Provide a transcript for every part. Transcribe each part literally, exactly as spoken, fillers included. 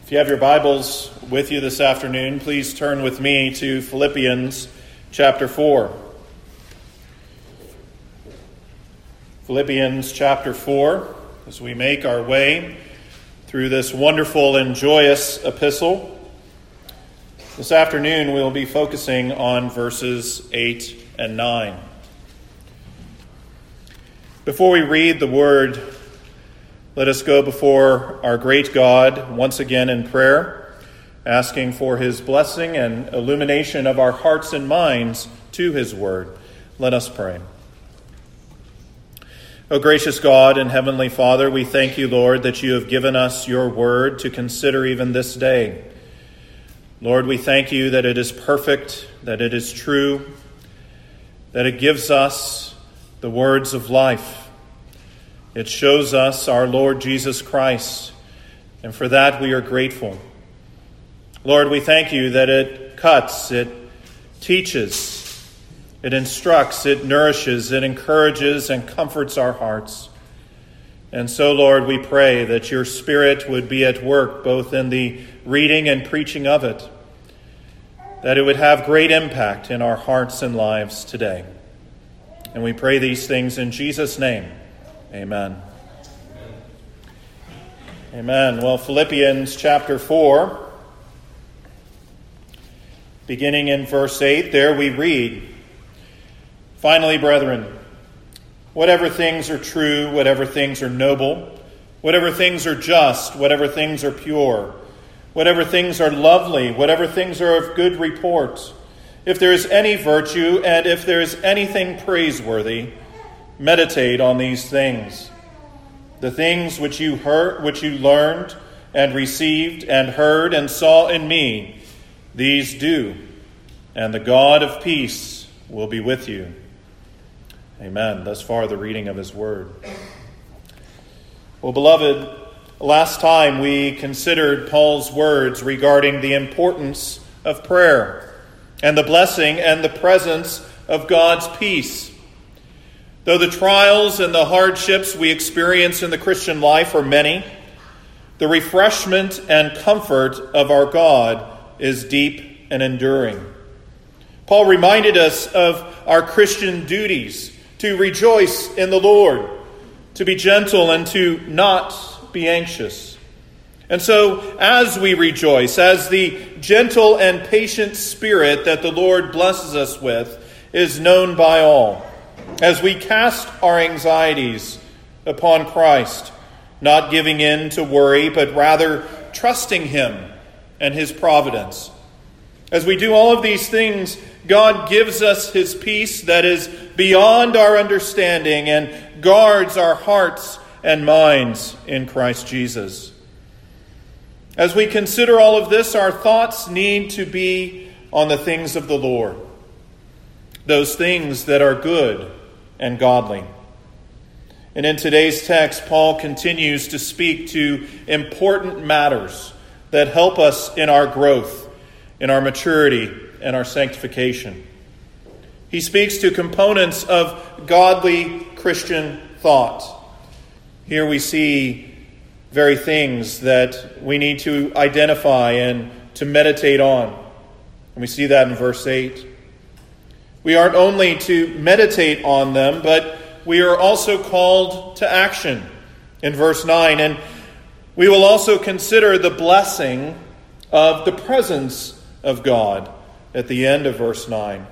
If you have your Bibles with you this afternoon, please turn with me to Philippians chapter four. Philippians chapter four, as we make our way through this wonderful and joyous epistle. This afternoon we'll be focusing on verses eight and nine. Before we read the word, let us go before our great God once again in prayer, asking for his blessing and illumination of our hearts and minds to his word. Let us pray. O gracious God and heavenly Father, we thank you, Lord, that you have given us your word to consider even this day. Lord, we thank you that it is perfect, that it is true, that it gives us the words of life. It shows us our Lord Jesus Christ, and for that we are grateful. Lord, we thank you that it cuts, it teaches, it instructs, it nourishes, it encourages and comforts our hearts. And so, Lord, we pray that your Spirit would be at work both in the reading and preaching of it, that it would have great impact in our hearts and lives today. And we pray these things in Jesus' name. Amen. Amen. Well, Philippians chapter four, beginning in verse eight, there we read, "Finally, brethren, whatever things are true, whatever things are noble, whatever things are just, whatever things are pure, whatever things are lovely, whatever things are of good report, if there is any virtue and if there is anything praiseworthy, meditate on these things. The things which you heard, which you learned and received and heard and saw in me, these do, and the God of peace will be with you." Amen. Thus far, the reading of his word. Well, beloved, last time we considered Paul's words regarding the importance of prayer and the blessing and the presence of God's peace. Though the trials and the hardships we experience in the Christian life are many, the refreshment and comfort of our God is deep and enduring. Paul reminded us of our Christian duties to rejoice in the Lord, to be gentle and to not be anxious. And so, as we rejoice, as the gentle and patient spirit that the Lord blesses us with is known by all, as we cast our anxieties upon Christ, not giving in to worry, but rather trusting him and his providence. As we do all of these things, God gives us his peace that is beyond our understanding and guards our hearts and minds in Christ Jesus. As we consider all of this, our thoughts need to be on the things of the Lord, those things that are good and godly. And in today's text, Paul continues to speak to important matters that help us in our growth, in our maturity, and our sanctification. He speaks to components of godly Christian thought. Here we see very things that we need to identify and to meditate on. And we see that in verse eight. We aren't only to meditate on them, but we are also called to action in verse nine. And we will also consider the blessing of the presence of God at the end of verse nine.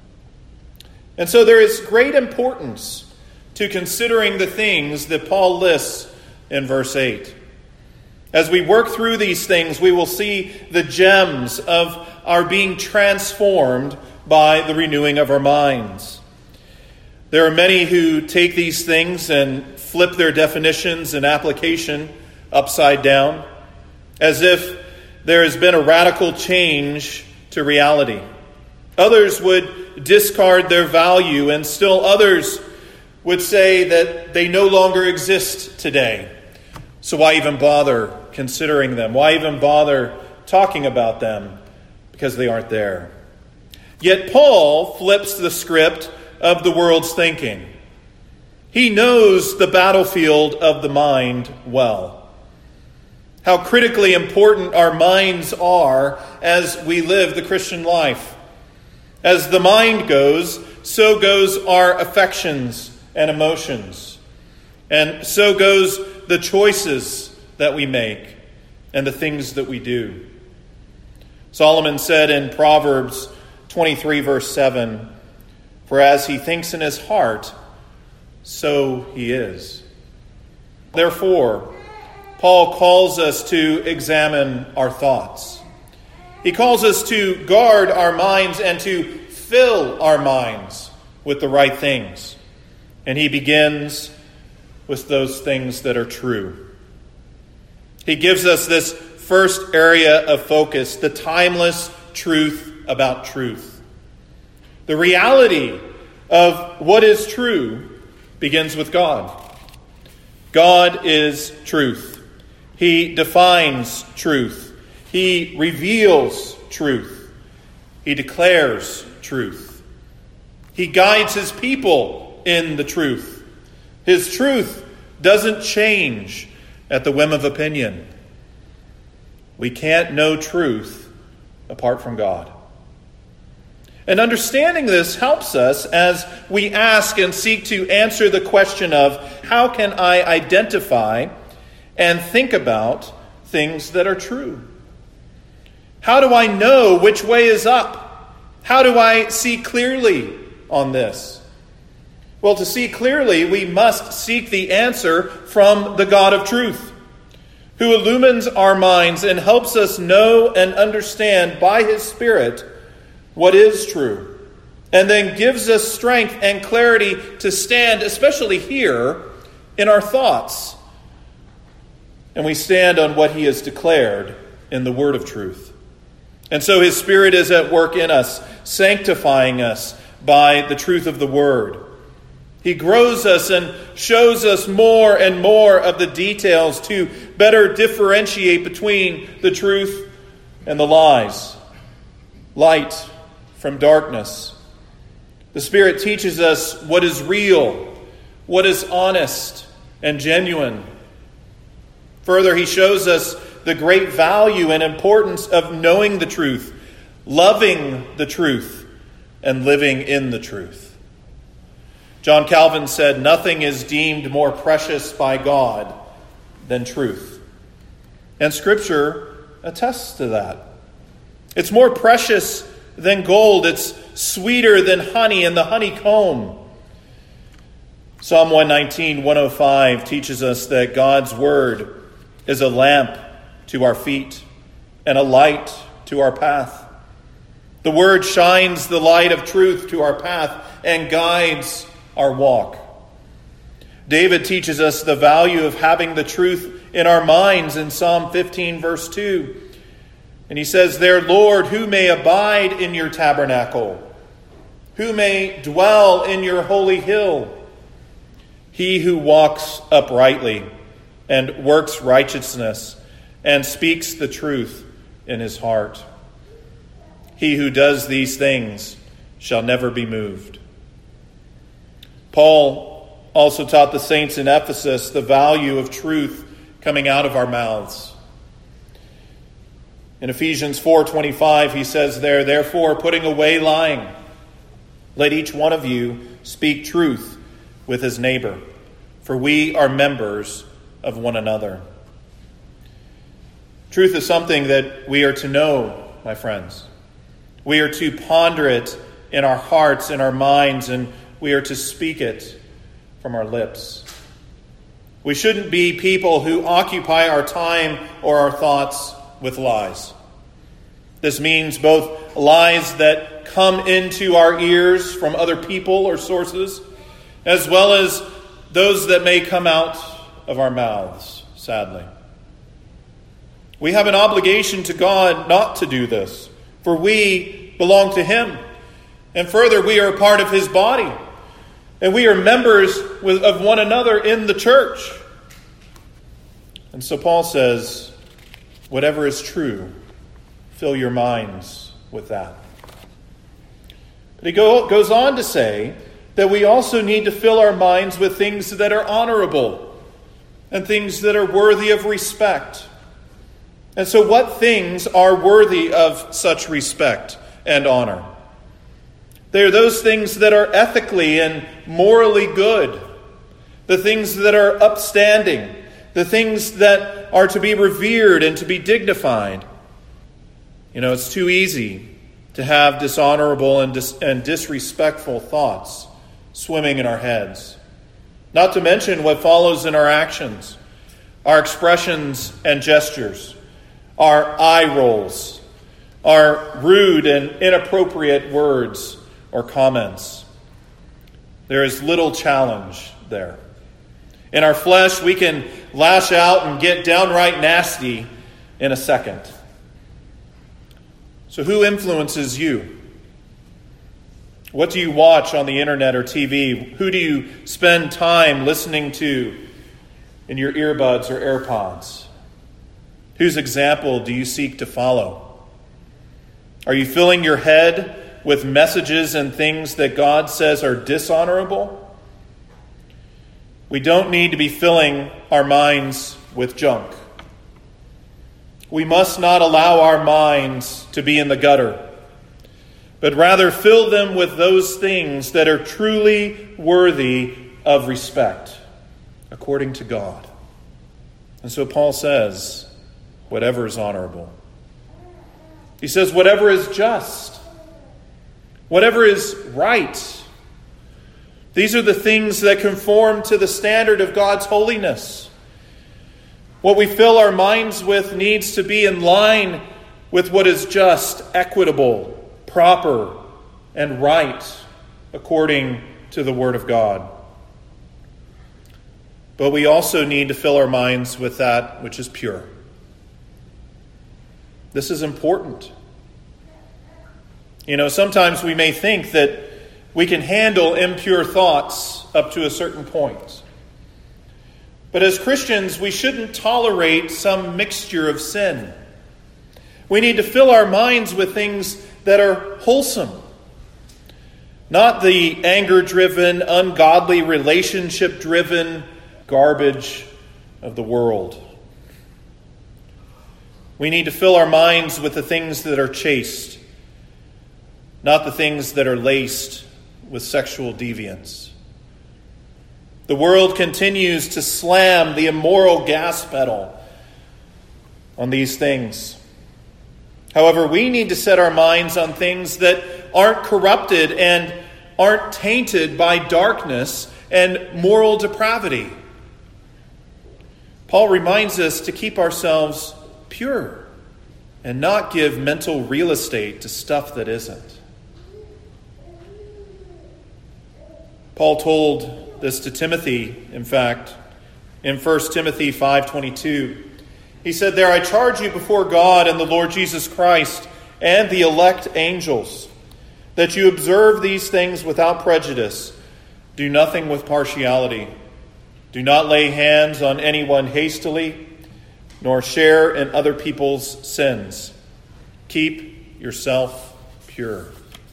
And so there is great importance to considering the things that Paul lists in verse eight. As we work through these things, we will see the gems of our being transformed by the renewing of our minds. There are many who take these things and flip their definitions and application upside down, as if there has been a radical change to reality. Others would discard their value, and still others would say that they no longer exist today. So why even bother considering them? Why even bother talking about them? Because they aren't there. Yet Paul flips the script of the world's thinking. He knows the battlefield of the mind well. how critically important our minds are as we live the Christian life. As the mind goes, so goes our affections and emotions. And so goes the choices that we make and the things that we do. Solomon said in Proverbs twenty-three, verse seven, "For as he thinks in his heart, so he is." Therefore, Paul calls us to examine our thoughts. He calls us to guard our minds and to fill our minds with the right things. And he begins with those things that are true. He gives us this first area of focus, the timeless truth about truth. The reality of what is true begins with God. God is truth. He defines truth. He reveals truth. He declares truth. He guides his people in the truth. His truth doesn't change at the whim of opinion. We can't know truth apart from God. And understanding this helps us as we ask and seek to answer the question of, how can I identify and think about things that are true? How do I know which way is up? How do I see clearly on this? Well, to see clearly, we must seek the answer from the God of truth, who illumines our minds and helps us know and understand by his Spirit what is true, and then gives us strength and clarity to stand, especially here, in our thoughts. And we stand on what he has declared in the word of truth. And so his Spirit is at work in us, sanctifying us by the truth of the word. He grows us and shows us more and more of the details to better differentiate between the truth and the lies, light from darkness. The Spirit teaches us what is real, what is honest and genuine. Further, he shows us the great value and importance of knowing the truth, loving the truth, and living in the truth. John Calvin said, "Nothing is deemed more precious by God than truth." And Scripture attests to that. It's more precious than gold. It's sweeter than honey in the honeycomb. Psalm one nineteen, one oh five teaches us that God's word is a lamp to our feet and a light to our path. The word shines the light of truth to our path and guides our walk. David teaches us the value of having the truth in our minds in Psalm fifteen, verse two. And he says there, "Lord, who may abide in your tabernacle? Who may dwell in your holy hill? He who walks uprightly and works righteousness and speaks the truth in his heart. He who does these things shall never be moved." Paul also taught the saints in Ephesus the value of truth coming out of our mouths. In Ephesians four twenty-five, he says there, "Therefore, putting away lying, let each one of you speak truth with his neighbor, for we are members of one another." Truth is something that we are to know, my friends. We are to ponder it in our hearts, in our minds, and we are to speak it from our lips. We shouldn't be people who occupy our time or our thoughts with lies. This means both lies that come into our ears from other people or sources, as well as those that may come out of our mouths, sadly. We have an obligation to God not to do this, for we belong to him. And further, we are a part of his body, and we are members with, of one another in the church. And so Paul says, whatever is true, fill your minds with that. But he go, goes on to say that we also need to fill our minds with things that are honorable and things that are worthy of respect. And so what things are worthy of such respect and honor? They are those things that are ethically and morally good, the things that are upstanding, the things that are to be revered and to be dignified. You know, it's too easy to have dishonorable and, dis- and disrespectful thoughts swimming in our heads. Not to mention what follows in our actions, our expressions and gestures, our eye rolls, our rude and inappropriate words or comments. There is little challenge there. In our flesh, we can lash out and get downright nasty in a second. So who influences you? What do you watch on the internet or T V? Who do you spend time listening to in your earbuds or AirPods? Whose example do you seek to follow? Are you filling your head with messages and things that God says are dishonorable? We don't need to be filling our minds with junk. We must not allow our minds to be in the gutter, but rather fill them with those things that are truly worthy of respect, according to God. And so Paul says, whatever is honorable. He says, whatever is just, whatever is right. These are the things that conform to the standard of God's holiness. What we fill our minds with needs to be in line with what is just, equitable, proper, and right, according to the Word of God. But we also need to fill our minds with that which is pure. This is important. You know, sometimes we may think that we can handle impure thoughts up to a certain point. But as Christians, we shouldn't tolerate some mixture of sin. We need to fill our minds with things that are wholesome, not the anger-driven, ungodly, relationship-driven garbage of the world. We need to fill our minds with the things that are chaste, not the things that are laced with sexual deviance. The world continues to slam the immoral gas pedal on these things. However, we need to set our minds on things that aren't corrupted and aren't tainted by darkness and moral depravity. Paul reminds us to keep ourselves pure and not give mental real estate to stuff that isn't. Paul told this to Timothy, in fact, in First Timothy five twenty-two. He said, "There I charge you before God and the Lord Jesus Christ and the elect angels, that you observe these things without prejudice. Do nothing with partiality. Do not lay hands on anyone hastily, nor share in other people's sins. Keep yourself pure."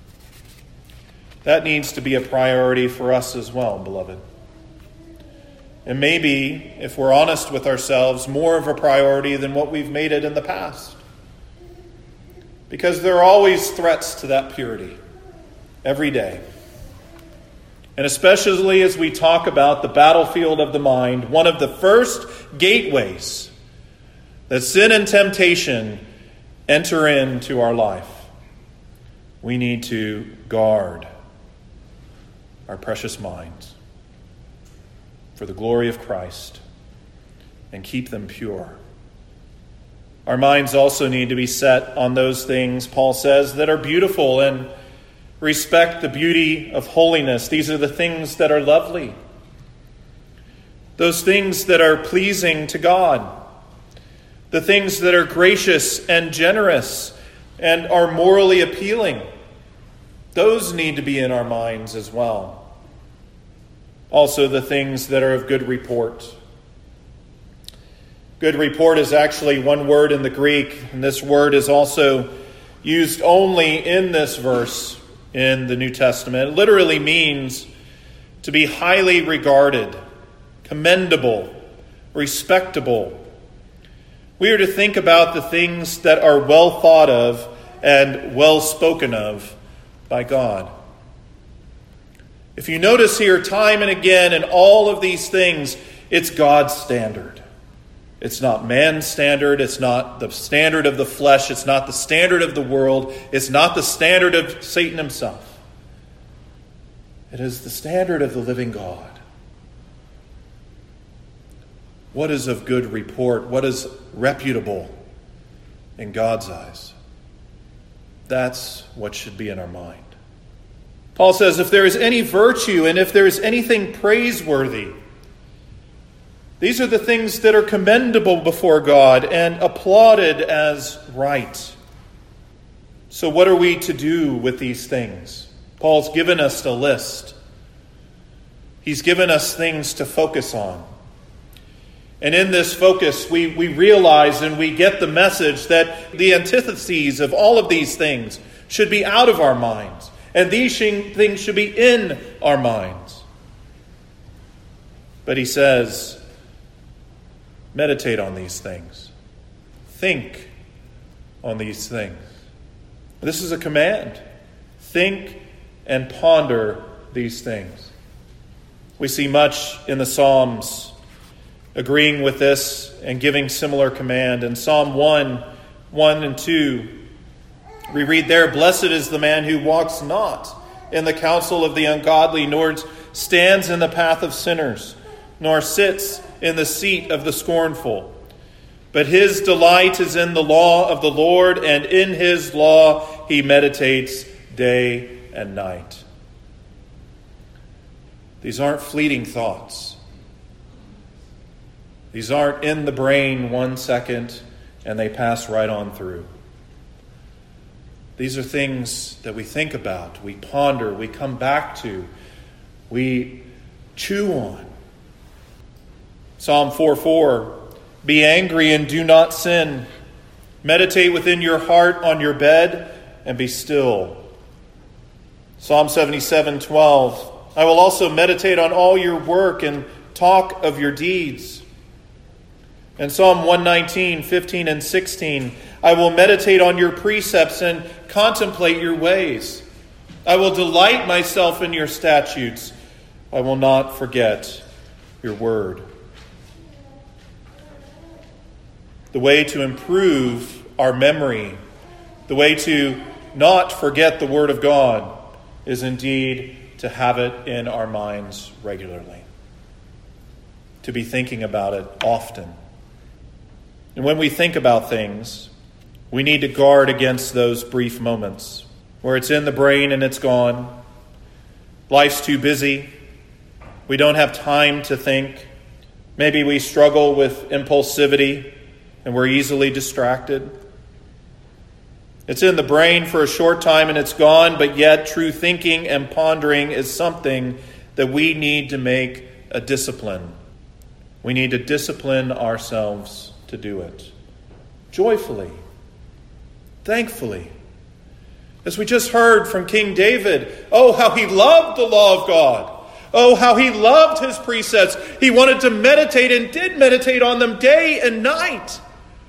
That needs to be a priority for us as well, beloved. And maybe, if we're honest with ourselves, more of a priority than what we've made it in the past. Because there are always threats to that purity, every day. And especially as we talk about the battlefield of the mind, one of the first gateways that sin and temptation enter into our life, we need to guard our precious minds for the glory of Christ and keep them pure. Our minds also need to be set on those things, Paul says, that are beautiful and respect the beauty of holiness. These are the things that are lovely. Those things that are pleasing to God. The things that are gracious and generous and are morally appealing. Those need to be in our minds as well. Also, the things that are of good report. Good report is actually one word in the Greek, and this word is also used only in this verse in the New Testament. It literally means to be highly regarded, commendable, respectable. We are to think about the things that are well thought of and well spoken of by God. If you notice here time and again in all of these things, it's God's standard. It's not man's standard. It's not the standard of the flesh. It's not the standard of the world. It's not the standard of Satan himself. It is the standard of the living God. What is of good report? What is reputable in God's eyes? That's what should be in our mind. Paul says, if there is any virtue and if there is anything praiseworthy, these are the things that are commendable before God and applauded as right. So what are we to do with these things? Paul's given us a list. He's given us things to focus on. And in this focus, we, we realize and we get the message that the antitheses of all of these things should be out of our minds. And these things should be in our minds. But he says, meditate on these things. Think on these things. This is a command. Think and ponder these things. We see much in the Psalms agreeing with this and giving similar command. In Psalm one, one and two, we read there, blessed is the man who walks not in the counsel of the ungodly, nor stands in the path of sinners, nor sits in the seat of the scornful. But his delight is in the law of the Lord, and in his law he meditates day and night. These aren't fleeting thoughts. These aren't in the brain one second and they pass right on through. These are things that we think about, we ponder, we come back to, we chew on. Psalm four four, be angry and do not sin. Meditate within your heart on your bed and be still. Psalm seventy-seven twelve, I will also meditate on all your work and talk of your deeds. And Psalm one nineteen, fifteen and sixteen, I will meditate on your precepts and contemplate your ways. I will delight myself in your statutes. I will not forget your word. The way to improve our memory, the way to not forget the word of God, is indeed to have it in our minds regularly. To be thinking about it often. And when we think about things, we need to guard against those brief moments where it's in the brain and it's gone. Life's too busy. We don't have time to think. Maybe we struggle with impulsivity and we're easily distracted. It's in the brain for a short time and it's gone, but yet true thinking and pondering is something that we need to make a discipline. We need to discipline ourselves to do it. Joyfully. Thankfully. As we just heard from King David, oh, how he loved the law of God. Oh, how he loved his precepts. He wanted to meditate and did meditate on them day and night.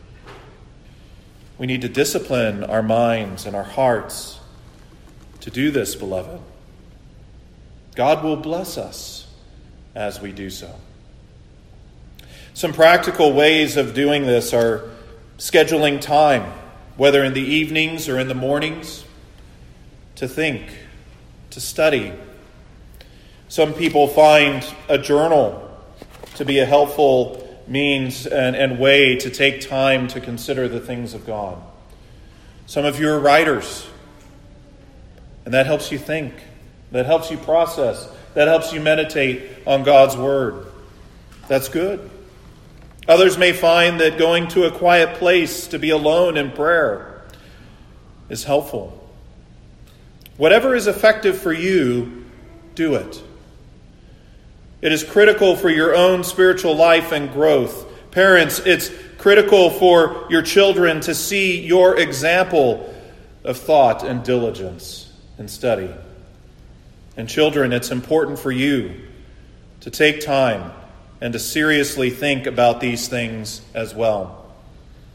We need to discipline our minds and our hearts to do this, beloved. God will bless us as we do so. Some practical ways of doing this are scheduling time, whether in the evenings or in the mornings, to think, to study. Some people find a journal to be a helpful means and, and way to take time to consider the things of God. Some of you are writers, and that helps you think, that helps you process, that helps you meditate on God's word. That's good. Others may find that going to a quiet place to be alone in prayer is helpful. Whatever is effective for you, do it. It is critical for your own spiritual life and growth. Parents, it's critical for your children to see your example of thought and diligence and study. And children, it's important for you to take time and to seriously think about these things as well.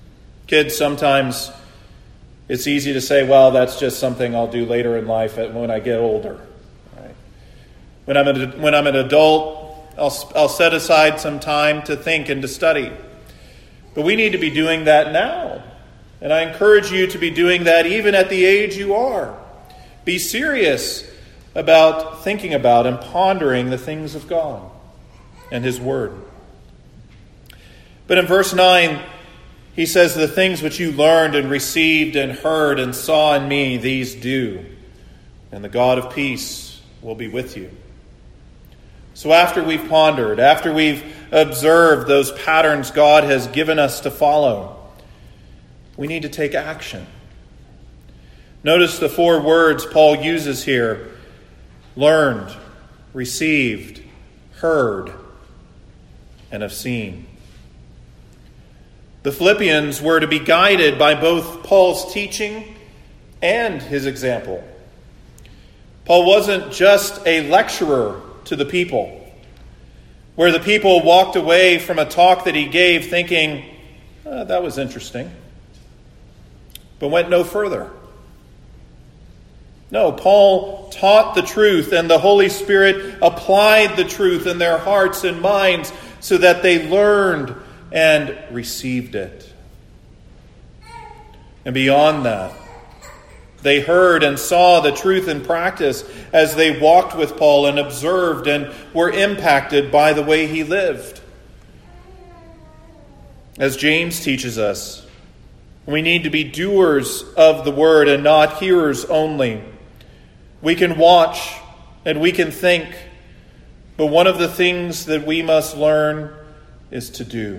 Kids, sometimes it's easy to say, well, that's just something I'll do later in life when I get older. Right? When I'm an, when I'm an adult, I'll, I'll set aside some time to think and to study. But we need to be doing that now. And I encourage you to be doing that even at the age you are. Be serious about thinking about and pondering the things of God and His Word. But in verse nine, he says, the things which you learned and received and heard and saw in me, these do, and the God of peace will be with you. So after we've pondered, after we've observed those patterns God has given us to follow, we need to take action. Notice the four words Paul uses here: learned, received, heard, and have seen. The Philippians were to be guided by both Paul's teaching and his example. Paul wasn't just a lecturer to the people, where the people walked away from a talk that he gave thinking, oh, that was interesting, but went no further. No, Paul taught the truth, and the Holy Spirit applied the truth in their hearts and minds so that they learned and received it. And beyond that, they heard and saw the truth in practice as they walked with Paul and observed and were impacted by the way he lived. As James teaches us, we need to be doers of the word and not hearers only. We can watch and we can think, but one of the things that we must learn is to do.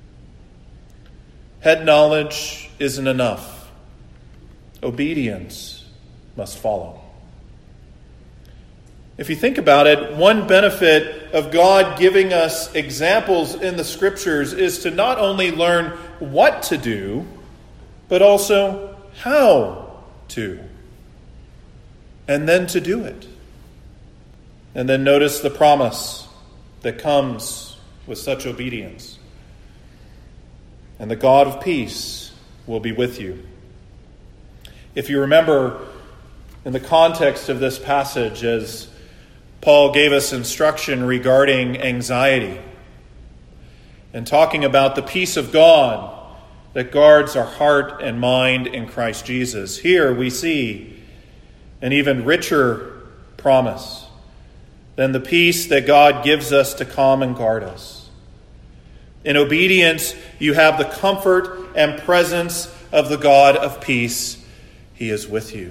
Head knowledge isn't enough. Obedience must follow. If you think about it, one benefit of God giving us examples in the Scriptures is to not only learn what to do, but also how to. And then to do it. And then notice the promise that comes with such obedience. And the God of peace will be with you. If you remember, in the context of this passage, as Paul gave us instruction regarding anxiety and talking about the peace of God that guards our heart and mind in Christ Jesus, here we see an even richer promise than the peace that God gives us to calm and guard us. In obedience, you have the comfort and presence of the God of peace. He is with you.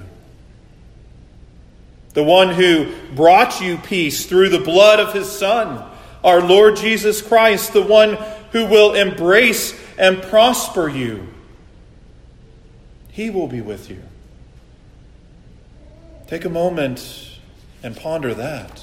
The one who brought you peace through the blood of His Son, our Lord Jesus Christ, the one who will embrace and prosper you. He will be with you. Take a moment and ponder that.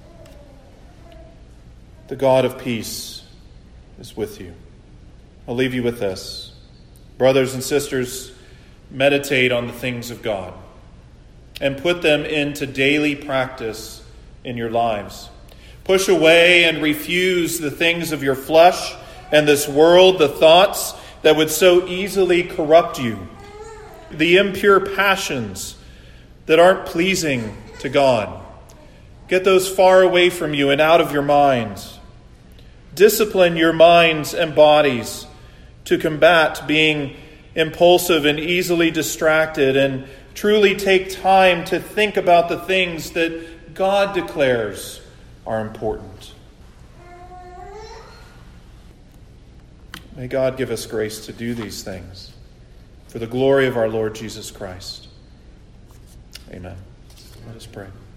The God of peace is with you. I'll leave you with this. Brothers and sisters, meditate on the things of God and put them into daily practice in your lives. Push away and refuse the things of your flesh and this world, the thoughts that would so easily corrupt you, the impure passions that aren't pleasing to God. Get those far away from you and out of your minds. Discipline your minds and bodies to combat being impulsive and easily distracted, and truly take time to think about the things that God declares are important. May God give us grace to do these things for the glory of our Lord Jesus Christ. Amen. Let us pray.